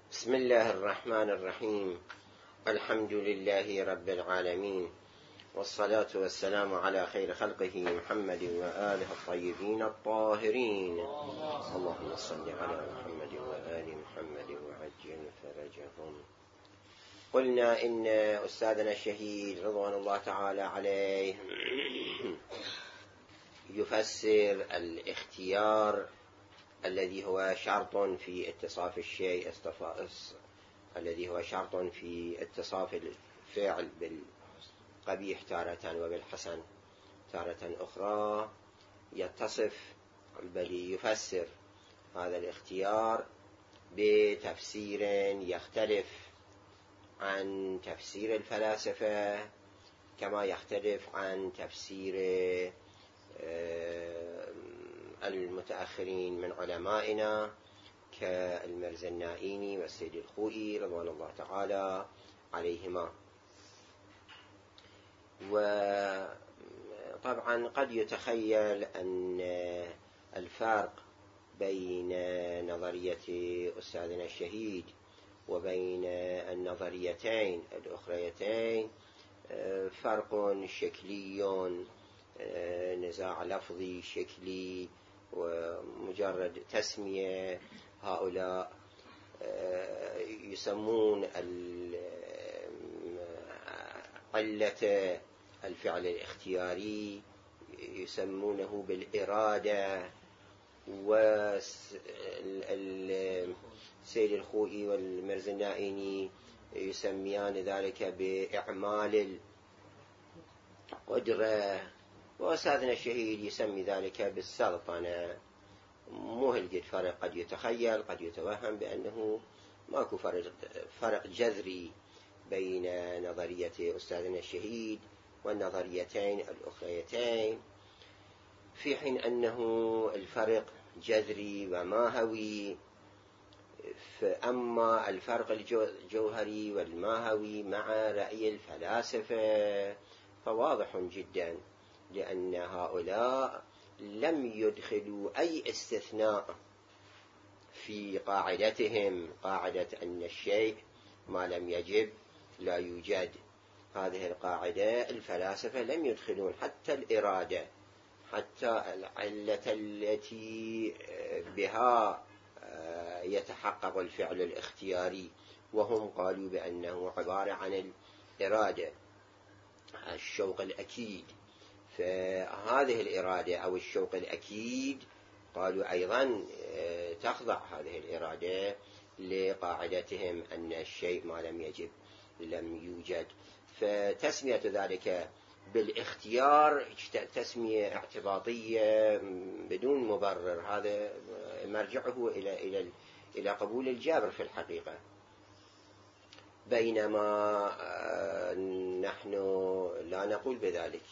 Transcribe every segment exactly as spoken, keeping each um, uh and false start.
بسم الله الرحمن الرحيم. الحمد لله رب العالمين، والصلاة والسلام على خير خلقه محمد وآله الطيبين الطاهرين. اللهم صل على محمد وآل محمد وعجل فرجهم. قلنا إن أستاذنا الشهيد رضوان الله تعالى عليه يفسر الاختيار الذي هو شرط في اتصاف الشيء استفاس الذي هو شرط في اتصاف الفعل بالقبيح تارة وبالحسن تارة أخرى، يتصف بل يفسر هذا الاختيار بتفسير يختلف عن تفسير الفلاسفة، كما يختلف عن تفسير المتأخرين من علمائنا كالمرزنائيني والسيد الخوئي رضوان الله تعالى عليهما. وطبعا قد يتخيل أن الفرق بين نظرية أستاذنا الشهيد وبين النظريتين الأخريتين فرق شكلي، نزاع لفظي شكلي، ومجرد تسمية. هؤلاء يسمون علة الفعل الاختياري يسمونه بالإرادة، والسيد الخوئي والمرزنائيني يسميان ذلك بإعمال القدرة، وأستاذنا الشهيد يسمي ذلك بالسلطنة. مو هالقد فرق، قد يتخيل قد يتوهم بأنه ماكو فرق, فرق جذري بين نظرية أستاذنا الشهيد والنظريتين الأخريتين، في حين أنه الفرق جذري وماهوي. فأما الفرق الجوهري والماهوي مع رأي الفلاسفة فواضح جدا، لأن هؤلاء لم يدخلوا أي استثناء في قاعدتهم، قاعدة أن الشيء ما لم يجب لا يوجد. هذه القاعدة الفلاسفة لم يدخلون حتى الإرادة، حتى العلة التي بها يتحقق الفعل الاختياري، وهم قالوا بأنه عبارة عن الإرادة، الشوق الأكيد. فهذه الإرادة أو الشوق الأكيد قالوا أيضا تخضع هذه الإرادة لقاعدتهم أن الشيء ما لم يجب لم يوجد. فتسمية ذلك بالاختيار تسمية اعتباطية بدون مبرر، هذا مرجعه إلى إلى إلى قبول الجابر في الحقيقة، بينما نحن لا نقول بذلك.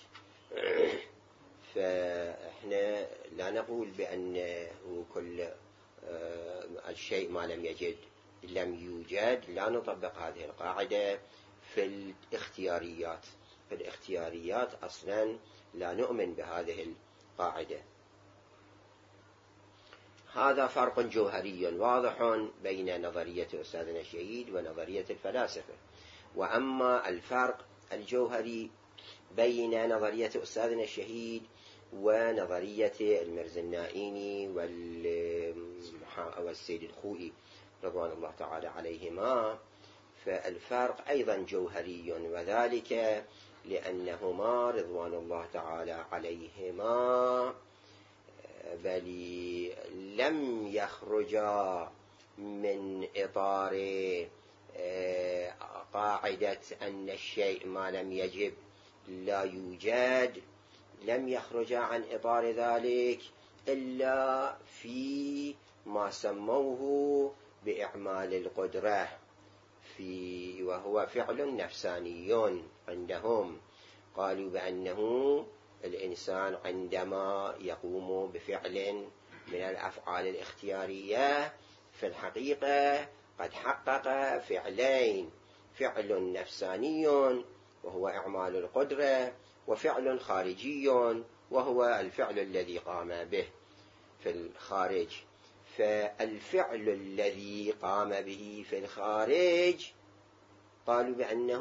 فإحنا لا نقول بأنه كل الشيء ما لم يجد لم يوجد، لا نطبق هذه القاعدة في الاختياريات. في الاختياريات أصلا لا نؤمن بهذه القاعدة. هذا فرق جوهري واضح بين نظرية أستاذنا الشهيد ونظرية الفلاسفة. وأما الفرق الجوهري بين نظرية أستاذنا الشهيد ونظرية المرزنائيني والسيد الخوئي رضوان الله تعالى عليهما، فالفرق أيضا جوهري، وذلك لأنهما رضوان الله تعالى عليهما بل لم يخرجا من إطار قاعدة أن الشيء ما لم يجب لا يوجد، لم يخرج عن إطار ذلك إلا في ما سموه بإعمال القدرة، في وهو فعل نفساني عندهم. قالوا بأنه الإنسان عندما يقوم بفعل من الأفعال الاختيارية في الحقيقة قد حقق فعلين: فعل نفساني وهو إعمال القدرة، وفعل خارجي وهو الفعل الذي قام به في الخارج. فالفعل الذي قام به في الخارج قالوا بأنه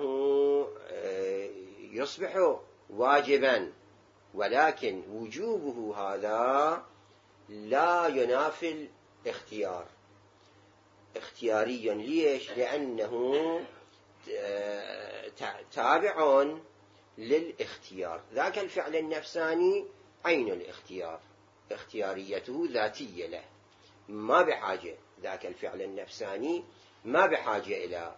يصبح واجبا، ولكن وجوبه هذا لا ينافي الاختيار، اختياري. ليش؟ لأنه تابع للاختيار. ذاك الفعل النفساني عين الاختيار، اختياريته ذاتية له، ما بحاجة، ذاك الفعل النفساني ما بحاجة إلى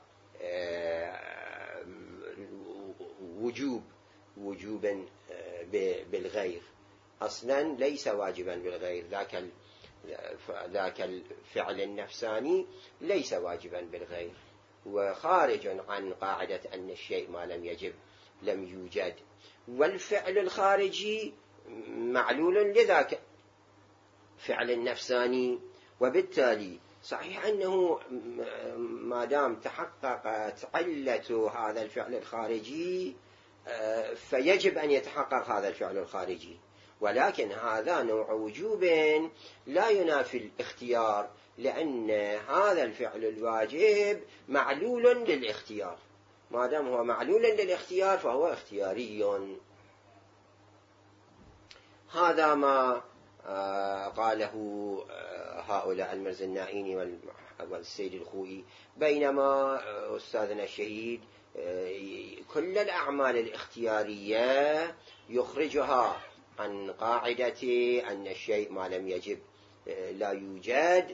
وجوب وجوبا بالغير، أصلا ليس واجبا بالغير. ذاك ذاك الفعل النفساني ليس واجبا بالغير، وخارج عن قاعدة أن الشيء ما لم يجب لم يوجد. والفعل الخارجي معلول لذاك فعل النفساني، وبالتالي صحيح أنه ما دام تحققت علة هذا الفعل الخارجي فيجب أن يتحقق هذا الفعل الخارجي، ولكن هذا نوع وجوب لا ينافي الاختيار، لأن هذا الفعل الواجب معلول للاختيار. ما دام هو معلول للاختيار فهو اختياري. هذا ما قاله هؤلاء المرزنائيني والسيد الخوئي. بينما أستاذنا الشهيد كل الأعمال الاختيارية يخرجها عن قاعدة أن الشيء ما لم يجب لا يوجد،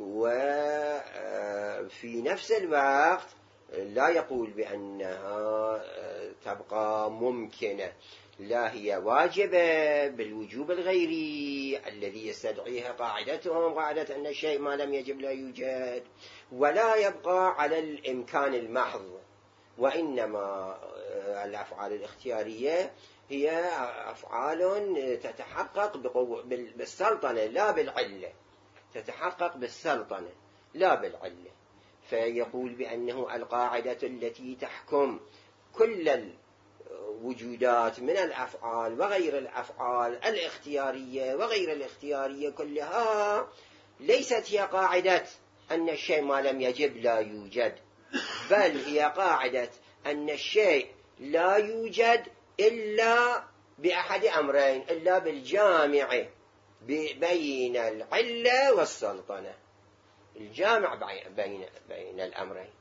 وفي نفس الوقت لا يقول بأنها تبقى ممكنة، لا هي واجبة بالوجوب الغيري الذي يستدعيها قاعدتهم، قاعدة أن الشيء ما لم يجب لا يوجد، ولا يبقى على الإمكان المحض. وإنما الأفعال الاختيارية هي أفعال تتحقق بالسلطنة لا بالعلة، تتحقق بالسلطنة لا بالعلة. فيقول بأنه القاعدة التي تحكم كل الوجودات من الأفعال وغير الأفعال الاختيارية وغير الاختيارية كلها ليست هي قاعدة أن الشيء ما لم يجب لا يوجد، بل هي قاعدة أن الشيء لا يوجد إلا بأحد أمرين، إلا بالجامع بين العلة والسلطنة، الجامع بين بين الأمرين،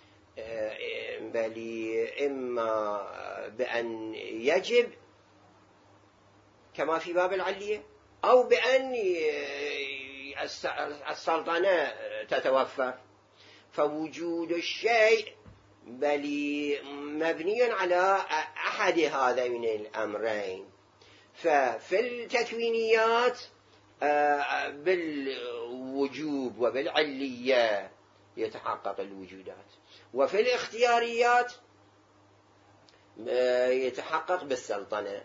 بل إما بأن يجب كما في باب العلية، أو بأن السلطنة تتوفر. فوجود الشيء بل مبني على أحد هذين الأمرين. ففي التكوينيات بالوجوب وبالعلية يتحقق الوجودات، وفي الاختياريات يتحقق بالسلطنة.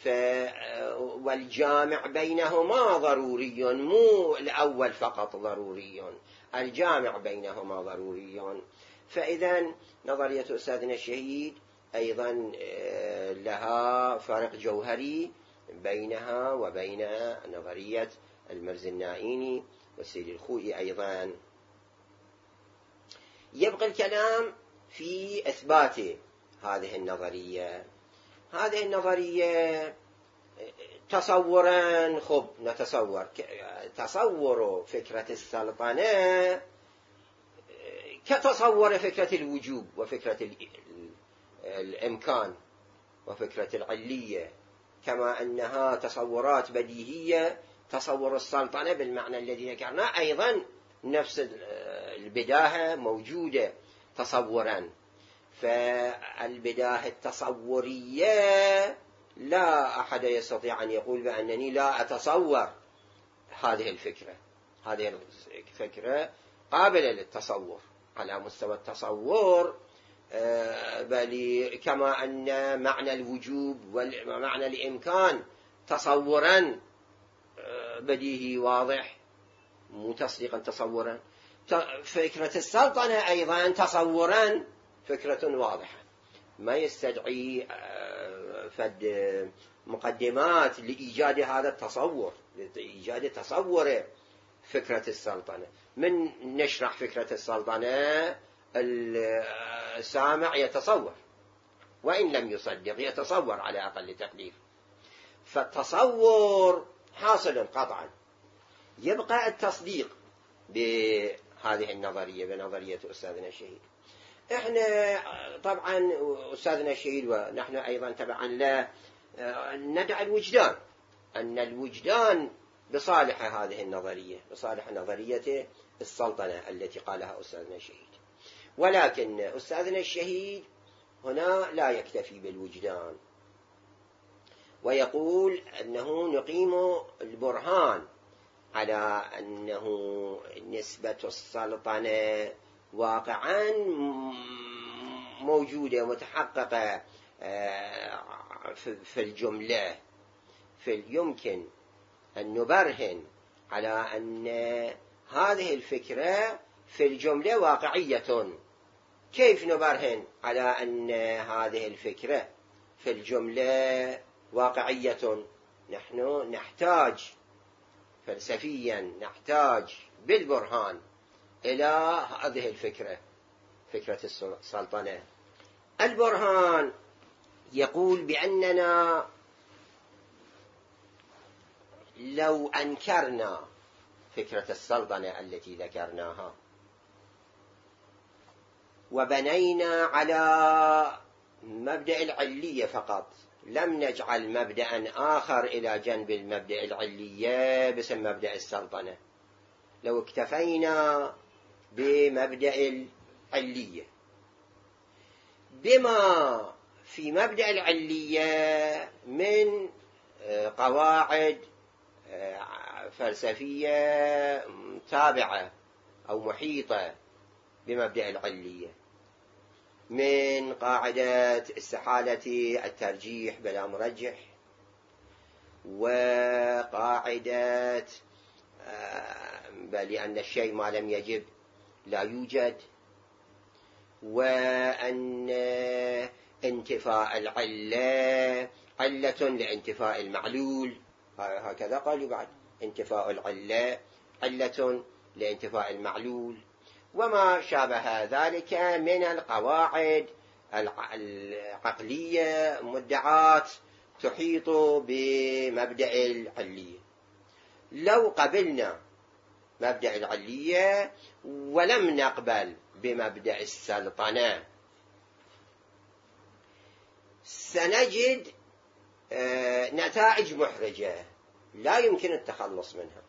والجامع بينهما ضروري، مو الأول فقط ضروري، الجامع بينهما ضروري. فإذا نظرية أستاذنا الشهيد أيضا لها فرق جوهري بينها وبين نظرية المرزنائيني والسيد الخوئي أيضا. يبقى الكلام في إثبات هذه النظرية. هذه النظرية تصورا، خب نتصور تصور فكرة السلطنة كتصور فكرة الوجوب وفكرة الإمكان وفكرة العلية، كما أنها تصورات بديهية. تصور السلطنة بالمعنى الذي ذكرناه أيضا نفس البداهة موجودة تصورا. فالبداهة التصورية لا أحد يستطيع أن يقول بأنني لا أتصور هذه الفكرة. هذه الفكرة قابلة للتصور على مستوى التصور، بل كما أن معنى الوجوب ومعنى الإمكان تصورا بديهي واضح مو تصديقا تصورا، فكرة السلطنة أيضا تصورا فكرة واضحة ما يستدعي فد مقدمات لإيجاد هذا التصور، لإيجاد تصوره. فكرة السلطنة. من نشرح فكرة السلطنة السامع يتصور وإن لم يصدق يتصور على أقل تقدير، فالتصور حاصل قطعا. يبقى التصديق بهذه النظرية، بنظرية أستاذنا الشهيد. احنا طبعا أستاذنا الشهيد ونحن أيضا تبعا له ندعي الوجدان، أن الوجدان بصالح هذه النظرية، بصالح نظرية السلطنة التي قالها أستاذنا الشهيد. ولكن أستاذنا الشهيد هنا لا يكتفي بالوجدان، ويقول أنه نقيم البرهان على أنه نسبة السلطنة واقعا موجودة متحققة في الجملة، فيمكن أن نبرهن على أن هذه الفكرة في الجملة واقعية. كيف نبرهن على أن هذه الفكرة في الجملة واقعية؟ نحن نحتاج فلسفيا، نحتاج بالبرهان إلى هذه الفكرة، فكرة السلطنة. البرهان يقول بأننا لو أنكرنا فكرة السلطنة التي ذكرناها وبنينا على مبدأ العلية فقط، لم نجعل مبدأ آخر إلى جنب المبدأ العلية باسم مبدأ السلطنة، لو اكتفينا بمبدأ العلية بما في مبدأ العلية من قواعد فلسفية تابعة أو محيطة بمبدأ العلية، من قاعدة استحالة الترجيح بلا مرجح، وقاعدة بل أن الشيء ما لم يجب لا يوجد، وأن انتفاء العلة علة لانتفاء المعلول، هكذا قالوا بعد، انتفاء العلة علة لانتفاء المعلول، وما شابه ذلك من القواعد العقلية مدعات تحيط بمبدأ العلية. لو قبلنا مبدأ العلية ولم نقبل بمبدأ السلطنة سنجد نتائج محرجة لا يمكن التخلص منها.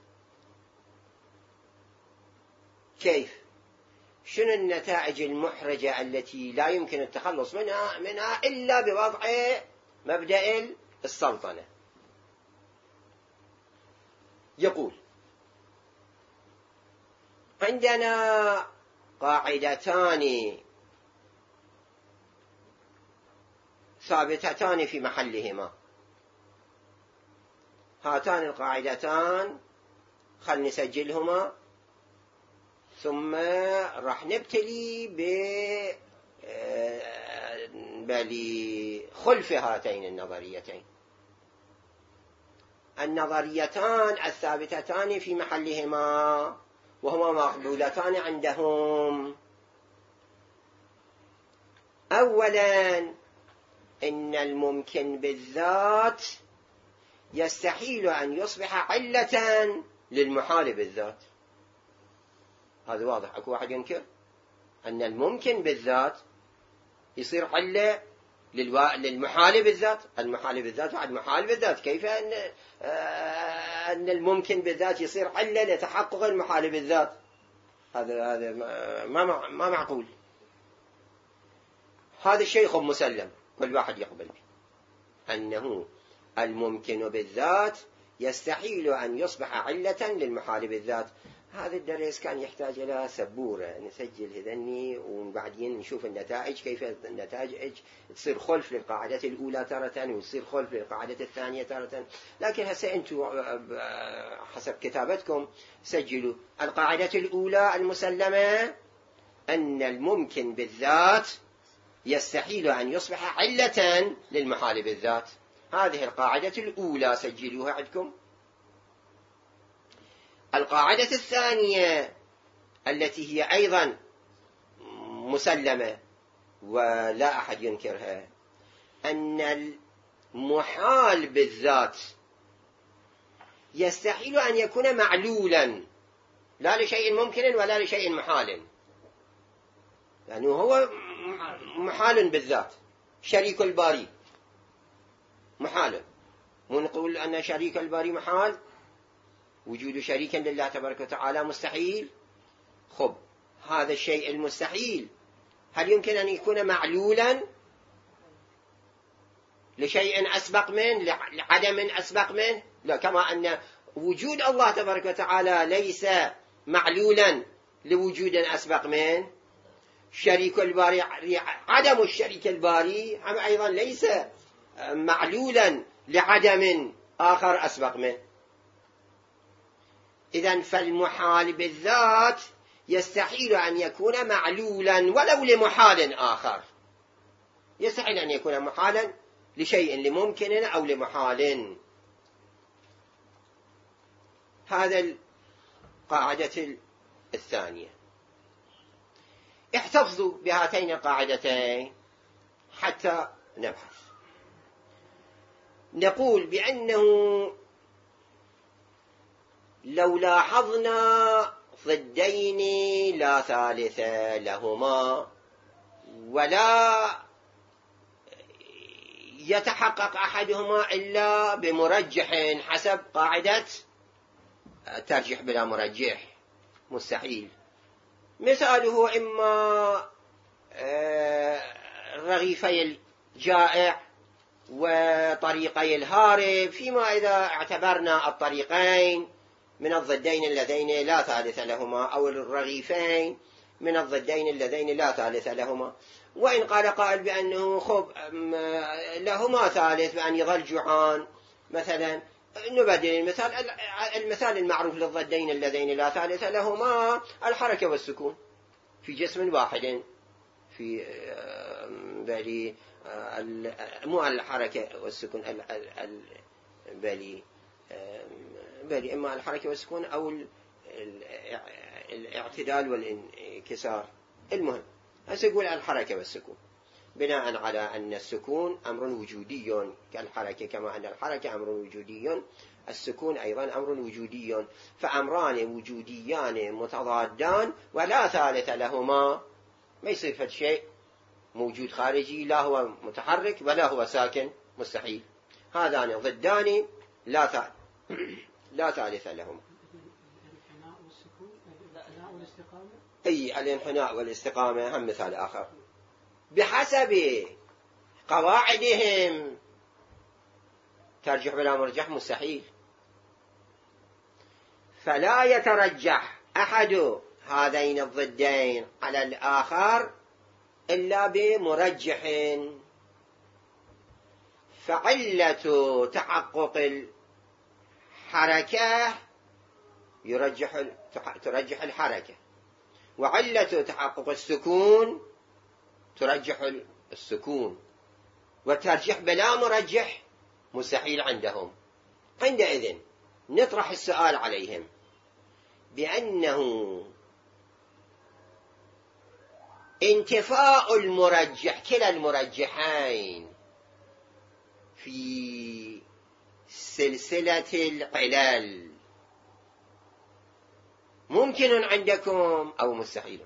كيف؟ شنو النتائج المحرجة التي لا يمكن التخلص منها منها إلا بوضع مبدأ السلطنة؟ يقول عندنا قاعدتان ثابتتان في محلهما، هاتان القاعدتان خل نسجلهما ثم راح نبتلي بخلف هاتين النظريتين. النظريتان الثابتتان في محلهما وهما مقبولتان عندهم. أولا إن الممكن بالذات يستحيل أن يصبح علة للمحال بالذات. هذا واضح، أكو واحد ينكر أن الممكن بالذات يصير علة للو... للمحال بالذات؟ المحال بالذات بعد محال بالذات، كيف أن آه... أن الممكن بالذات يصير علة لتحقق المحال بالذات؟ هذا هذا ما ما, ما معقول. هذا الشيء خب مسلم، كل واحد يقبل به أنه الممكن بالذات يستحيل أن يصبح علة للمحال بالذات. هذا الدرس كان يحتاج إلى سبورة نسجل هذني وبعدين نشوف النتائج، كيف النتائج تصير خلف للقاعدة الأولى تارة وتصير خلف للقاعدة الثانية تارة. لكن هسه أنتم حسب كتابتكم سجلوا القاعدة الأولى المسلمة أن الممكن بالذات يستحيل أن يصبح علة للمحال بالذات. هذه القاعدة الأولى سجلوها عندكم. القاعدة الثانية التي هي أيضا مسلمة ولا أحد ينكرها، أن المحال بالذات يستحيل أن يكون معلولا لا لشيء ممكن ولا لشيء محال، يعني هو محال بالذات. شريك الباري محال، مو نقول أن شريك الباري محال، وجود شريك لله تبارك وتعالى مستحيل. خب هذا الشيء المستحيل هل يمكن أن يكون معلولا لشيء أسبق منه، لعدم أسبق منه؟ لا، كما أن وجود الله تبارك وتعالى ليس معلولا لوجود أسبق منه، شريك الباري عدم الشريك الباري أيضا ليس معلولا لعدم آخر أسبق منه. إذن فالمحال بالذات يستحيل أن يكون معلولا ولو لمحال آخر، يستحيل أن يكون محالا لشيء لممكن أو لمحال. هذا القاعدة الثانية. احتفظوا بهاتين القاعدتين حتى نبحث. نقول بأنه لو لاحظنا ضدين لا ثالث لهما ولا يتحقق أحدهما إلا بمرجح حسب قاعدة الترجيح بلا مرجح، مستحيل. مثاله إما رغيفي الجائع وطريقي الهارب، فيما إذا اعتبرنا الطريقين من الضدين اللذين لا ثالث لهما، أو الرغيفين من الضدين اللذين لا ثالث لهما. وإن قال قائل بأنه خب لهما ثالث بأن يظل جوعان مثلا، نبدل المثال. المثال المعروف للضدين اللذين لا ثالث لهما الحركة والسكون في جسم واحد، في بالي مو الحركة والسكون بالي بالي إما الحركة والسكون أو الاعتدال والانكسار. المهم هسه يقول الحركة والسكون بناء على أن السكون أمر وجودي كالحركة، كما أن الحركة أمر وجودي السكون أيضا أمر وجودي، فأمران وجوديان متضادان ولا ثالث لهما. ما يصير فد شيء موجود خارجي لا هو متحرك ولا هو ساكن، مستحيل. هذان ضدان لا ثالث لا ثالث لهما. الانحناء والسكون، الانحناء والاستقامة. أي الانحناء والاستقامة هم مثال آخر بحسب قواعدهم. ترجح بلا مرجح مستحيل، فلا يترجح أحد هذين الضدين على الآخر إلا بمرجح. فعلة تحقق الحركة يرجح ترجح الحركة، وعلة تحقق السكون ترجح السكون، والترجيح بلا مرجح مستحيل عندهم. عندئذ نطرح السؤال عليهم بأنه انتفاء المرجح كلا المرجحين في سلسلة العلل ممكن عندكم أو مستحيل؟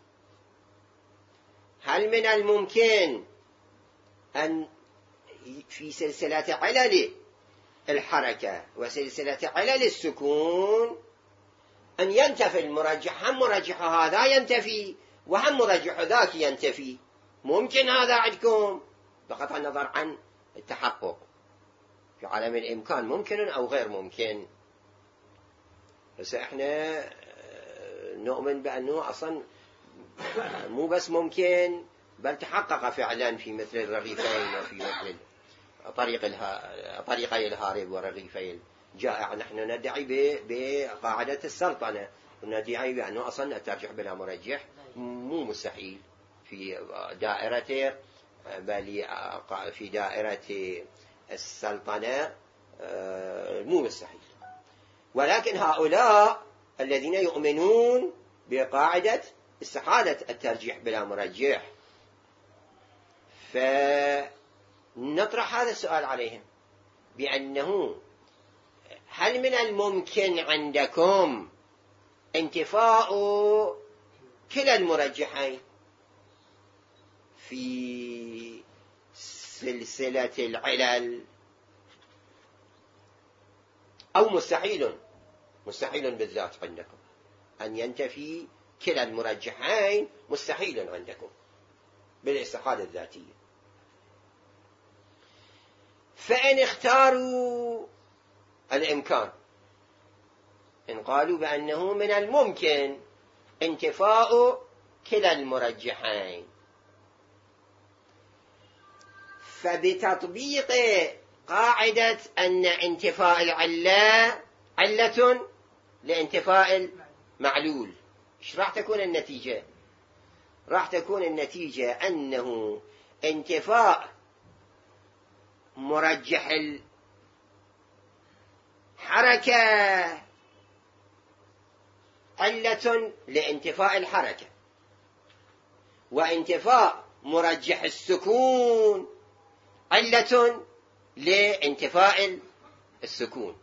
هل من الممكن أن في سلسلة علل الحركة وسلسلة علل السكون أن ينتفي المرجح، هم مرجح هذا ينتفي وهم مرجح ذاك ينتفي؟ ممكن هذا عندكم بقطع النظر عن التحقق في عالم الإمكان، ممكن أو غير ممكن. بس احنا نؤمن بأنه أصلا مو بس ممكن بل تحقق فعلا في مثل الرغيفين وفي مثل طريق الها... طريقي الهارب ورغيفي الجائع. نحن ندعي بقاعدة السلطنة، وندعي بأنه أصلا الترجح بلا مرجح مو مستحيل في دائرة، بل في دائرة السلطنة مو مستحيل. ولكن هؤلاء الذين يؤمنون بقاعدة استحالة الترجيح بلا مرجح. فنطرح هذا السؤال عليهم بأنه هل من الممكن عندكم انتفاء كلا المرجحين في سلسلة العلل، أو مستحيل مستحيل بالذات عندكم أن ينتفي كلا المرجحين، مستحيل عندكم بالاستحالة الذاتية. فإن اختاروا الإمكان، إن قالوا بأنه من الممكن انتفاء كلا المرجحين، فبتطبيق قاعدة أن انتفاء العلة علة لانتفاء المعلول، إيش راح تكون النتيجة؟ راح تكون النتيجة أنه انتفاء مرجح الحركة علة لانتفاء الحركة، وانتفاء مرجح السكون علة لانتفاء السكون.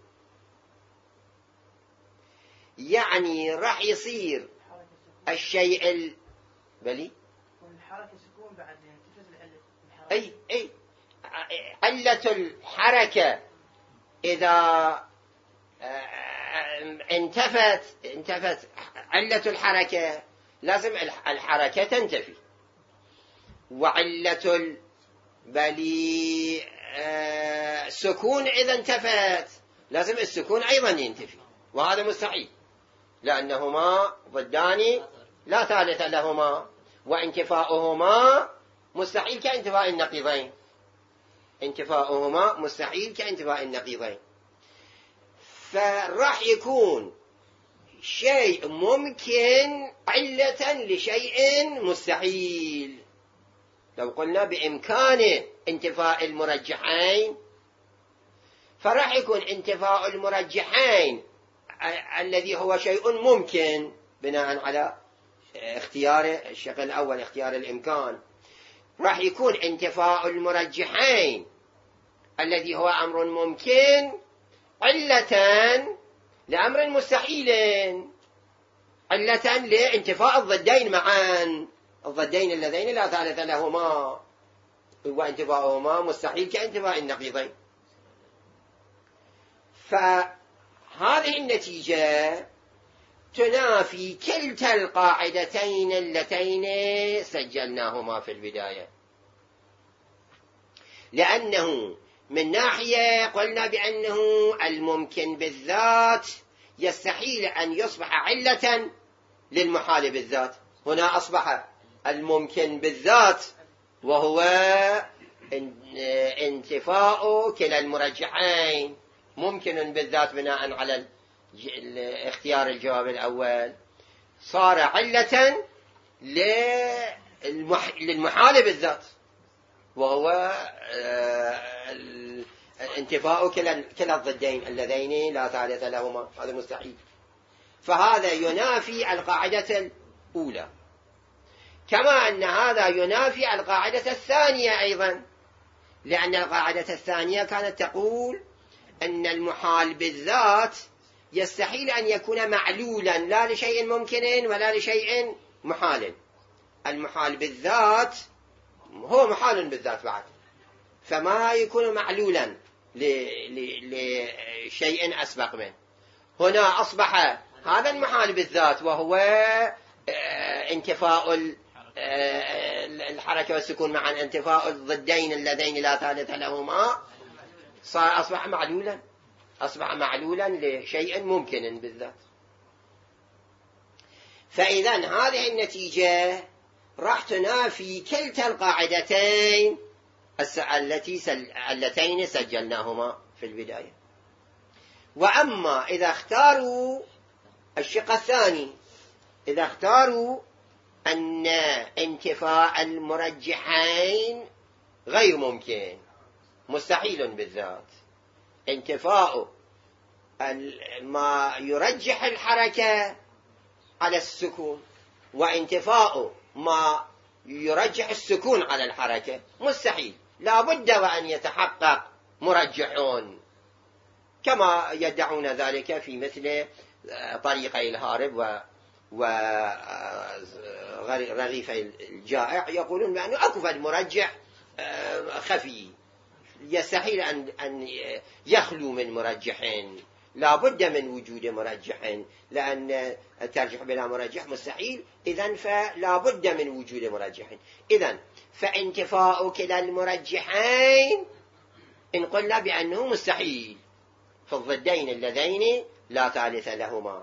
يعني راح يصير الشيء ال... بلي والحركة سكون بعد أي أي علة الحركة إذا انتفت انتفت علة الحركة لازم الحركة تنتفي، وعلة بلي سكون إذا انتفت لازم السكون أيضا ينتفي، وهذا مستحيل لأنهما ضدان لا ثالث لهما، وانتفاؤهما مستحيل كانتفاء النقيضين، انتفاؤهما مستحيل كانتفاء النقيضين. فراح يكون شيء ممكن علة لشيء مستحيل. لو قلنا بإمكان انتفاء المرجحين، فراح يكون انتفاء المرجحين الذي هو شيء ممكن بناء على اختيار الشق الأول اختيار الإمكان، راح يكون انتفاء المرجحين الذي هو أمر ممكن علة لأمر مستحيل، علة لانتفاء الضدين معا، الضدين اللذين لا ثالث لهما، وانتفاؤهما مستحيل كانتفاء النقيضين. فهذه النتيجة تنافي كلتا القاعدتين اللتين سجلناهما في البداية، لأنه من ناحية قلنا بأنه الممكن بالذات يستحيل أن يصبح علة للمحال بالذات، هنا أصبح الممكن بالذات وهو انتفاء كلا المرجحين ممكن بالذات بناء على اختيار الجواب الأول، صار علة للمحال بالذات وهو انتفاء كلا الضدين اللذين لا ثالث لهما، هذا مستحيل. فهذا ينافي القاعدة الأولى، كما أن هذا ينافي القاعدة الثانية أيضا، لأن القاعدة الثانية كانت تقول أن المحال بالذات يستحيل أن يكون معلولا لا لشيء ممكن ولا لشيء محال. المحال بالذات هو محال بالذات بعد، فما يكون معلولا لشيء أسبق منه. هنا أصبح هذا المحال بالذات وهو انتفاء الحركة والسكون معا، انتفاء الضدين اللذين لا ثالث لهما، صار أصبح معلولا، أصبح معلولا لشيء ممكن بالذات. فإذا هذه النتيجة راح تنافي كلتا القاعدتين اللتين سجلناهما في البداية. وأما إذا اختاروا الشق الثاني، إذا اختاروا أن انتفاء المرجحين غير ممكن، مستحيل بالذات، انتفاء ما يرجح الحركة على السكون، وانتفاء ما يرجح السكون على الحركة مستحيل، لا بد وأن يتحقق مرجحون، كما يدعون ذلك في مثل طريقي الهارب ورغيفي الجائع، يقولون بأنه أكو مرجح خفي يستحيل أن يخلو من مرجحين، لا بد من وجود مرجح، لأن الترجيح بلا مرجح مستحيل، إذن فلا بد من وجود مرجح. إذن فانتفاء كلا المرجحين إن قلنا بأنه مستحيل في الضدين اللذين لا ثالث لهما.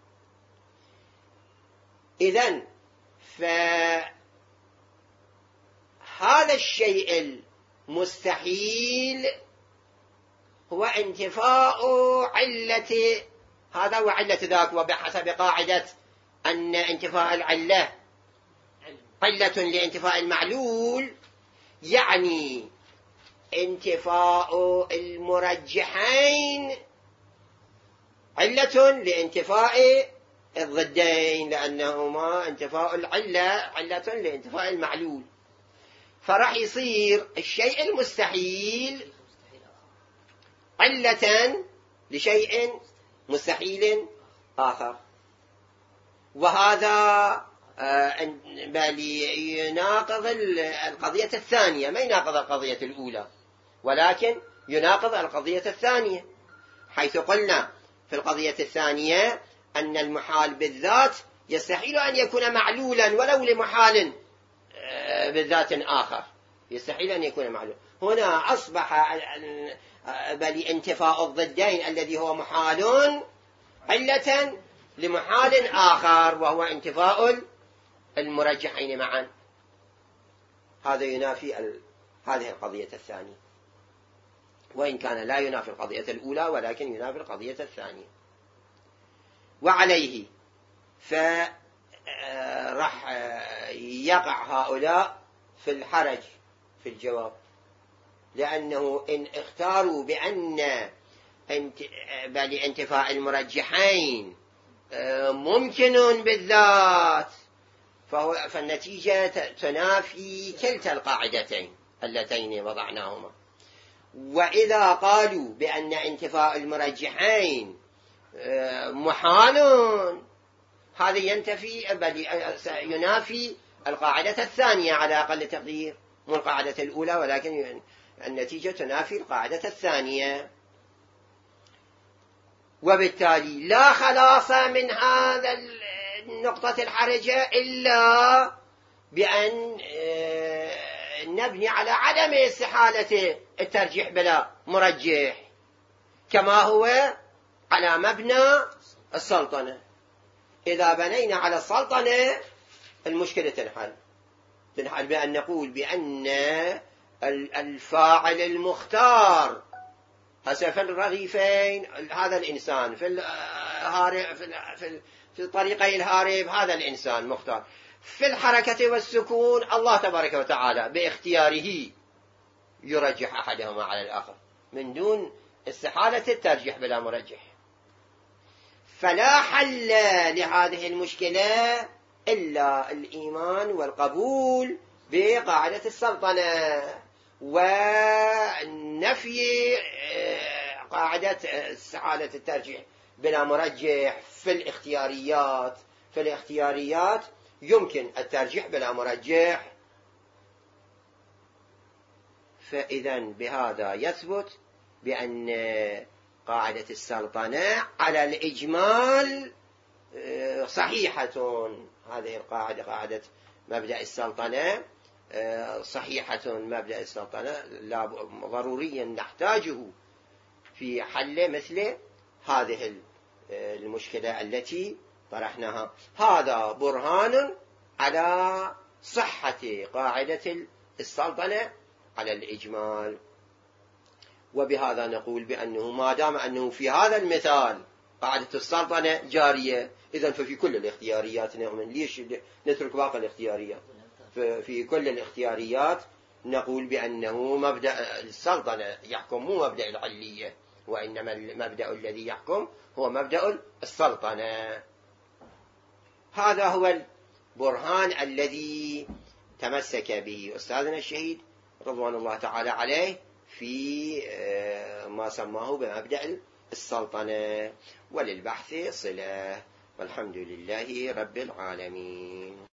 إذن فهذا الشيء المستحيل هو انتفاء علة هذا وعلة ذاك، وبحسب قاعدة أن انتفاء العلة علة لانتفاء المعلول، يعني انتفاء المرجحين علة لانتفاء الضدين، لأنهما انتفاء العلة علة لانتفاء المعلول، فرح يصير الشيء المستحيل علة لشيء مستحيل آخر. وهذا بل يناقض القضية الثانية، ما يناقض القضية الأولى، ولكن يناقض القضية الثانية، حيث قلنا في القضية الثانية أن المحال بالذات يستحيل أن يكون معلولا ولو لمحال بالذات آخر، يستحيل أن يكون معلولا. هنا أصبح بل انتفاء الضدين الذي هو محال علة لمحال آخر، وهو انتفاء المرجحين معا. هذا ينافي هذه القضية الثانية، وإن كان لا ينافي القضية الأولى، ولكن ينافي القضية الثانية. وعليه فرح يقع هؤلاء في الحرج في الجواب، لأنه إن اختاروا بأن بل انتفاء المرجحين ممكن بالذات، فالنتيجة تنافي كلتا القاعدتين اللتين وضعناهما. وإذا قالوا بأن انتفاء المرجحين محال، هذا ينتفي بل ينافي القاعدة الثانية على أقل تقدير، مو القاعدة الأولى، ولكن النتيجة تنافي القاعدة الثانية. وبالتالي لا خلاص من هذا النقطة الحرجة إلا بأن نبني على عدم استحالة الترجيح بلا مرجح، كما هو على مبنى السلطنة. إذا بنينا على السلطنة المشكلة تنحل تنحل بأن نقول بأن الفاعل المختار هسه في الرغيفين هذا الإنسان، في الهارب في في طريقي الهارب هذا الإنسان مختار، في الحركة والسكون الله تبارك وتعالى باختياره يرجح أحدهما على الآخر من دون استحالة الترجيح بلا مرجح. فلا حل لهذه المشكلة إلا الإيمان والقبول بقاعدة السلطنة، ونفي قاعدة استحالة الترجيح بلا مرجح في الاختياريات. في الاختياريات يمكن الترجيح بلا مرجح، فإذا بهذا يثبت بأن قاعدة السلطنة على الإجمال صحيحة. هذه القاعدة قاعدة مبدأ السلطنة صحيحة، مبدأ السلطنة لا ضروريا نحتاجه في حل مثل هذه المشكلة التي طرحناها. هذا برهان على صحة قاعدة السلطنة على الإجمال. وبهذا نقول بأنه ما دام أنه في هذا المثال قاعدة السلطنة جارية، إذن ففي كل الاختياريات نؤمن. ليش نترك باقي الاختياريات؟ في كل الاختياريات نقول بأنه مبدأ السلطنة يحكم، مو مبدأ العلية. وإنما المبدأ الذي يحكم هو مبدأ السلطنة. هذا هو البرهان الذي تمسك به أستاذنا الشهيد رضوان الله تعالى عليه في ما سماه بمبدأ السلطنة، وللبحث صلة، والحمد لله رب العالمين.